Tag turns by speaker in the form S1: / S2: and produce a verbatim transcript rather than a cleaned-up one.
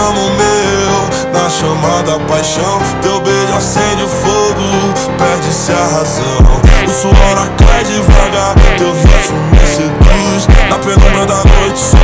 S1: amo meu, na chama da paixão. Teu beijo acende o fogo, perde-se a razão. O suor cai devagar, teu rosto me seduz. Na penumbra da noite